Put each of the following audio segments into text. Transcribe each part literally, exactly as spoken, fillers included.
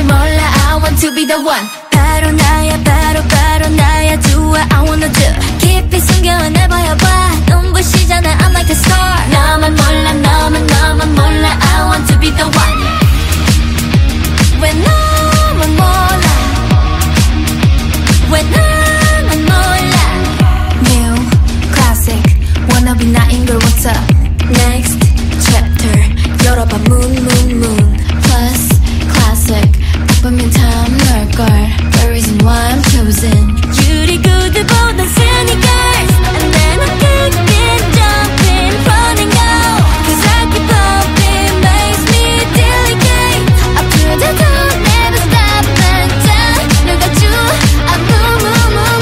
몰라 I want to be the one 바로 나야 바로 바로 나야 Do what I wanna do 깊이 숨겨내봐야봐 눈부시잖아 I'm like a star 너만 몰라 너만 너만 몰라 I want to be the one 왜 너만 몰라 왜 나만 몰라 New classic wanna be 나인 걸 what's up Next chapter 열어봐 moon moon moon Plus classic 바쁘면 탐 널걸 The reason why I'm chosen 유리구두보다 sneakers And then I kick it, jump in, run and go Cause I keep hoping makes me delicate Up to the top, never stop and down 누가 줘, I move, move, move,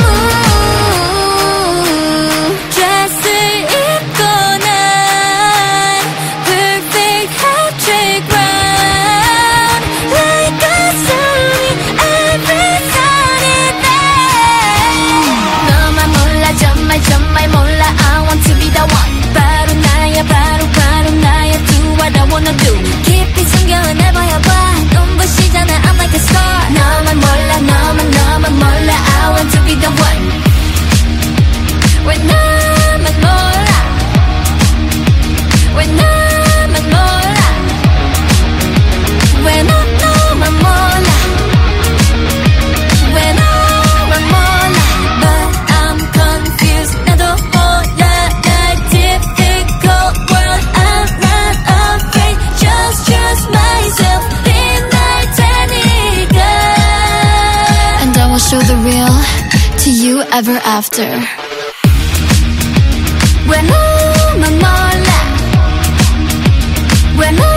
move Dress을 입고 난 Perfect hat trick round Like a sunny every sunny day 너만 몰라 정말 정말 몰라 I want to be the one 바로 나야 바로 바로 나야 Do what I wanna do 깊이 숨겨내봐야봐 눈부시잖아 I'm like a star 너만 몰라 너만 너만 몰라 I want to be the one 왜 나만 몰라 왜 나만 몰라 왜 너 너만 몰라 왜 너만 몰라 But I'm confused 나도 몰라 날 difficult world I'm not afraid Just trust myself 빛날 테니까 And I will show the real to you ever after 왜 너만 몰라 왜 너